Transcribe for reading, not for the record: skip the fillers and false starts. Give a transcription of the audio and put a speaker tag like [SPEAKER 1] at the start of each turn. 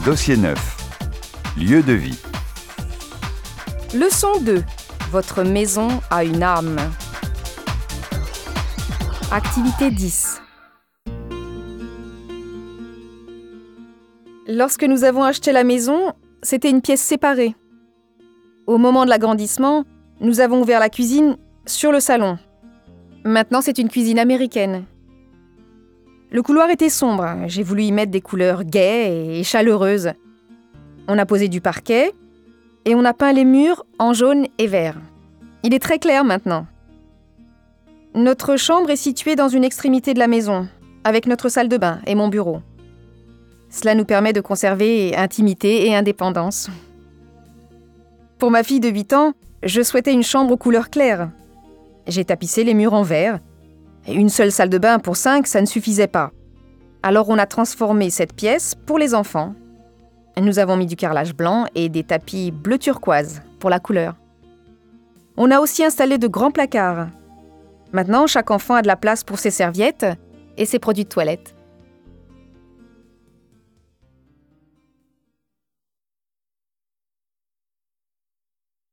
[SPEAKER 1] Dossier 9. Lieu de vie.
[SPEAKER 2] Leçon 2. Votre maison a une âme. Activité 10. Lorsque nous avons acheté la maison, c'était une pièce séparée. Au moment de l'agrandissement, nous avons ouvert la cuisine sur le salon. Maintenant, c'est une cuisine américaine. Le couloir était sombre. J'ai voulu y mettre des couleurs gaies et chaleureuses. On a posé du parquet et on a peint les murs en jaune et vert. Il est très clair maintenant. Notre chambre est située dans une extrémité de la maison, avec notre salle de bain et mon bureau. Cela nous permet de conserver intimité et indépendance. Pour ma fille de 8 ans, je souhaitais une chambre aux couleurs claires. J'ai tapissé les murs en vert. Une seule salle de bain pour 5, ça ne suffisait pas. Alors on a transformé cette pièce pour les enfants. Nous avons mis du carrelage blanc et des tapis bleu turquoise pour la couleur. On a aussi installé de grands placards. Maintenant, chaque enfant a de la place pour ses serviettes et ses produits de toilette.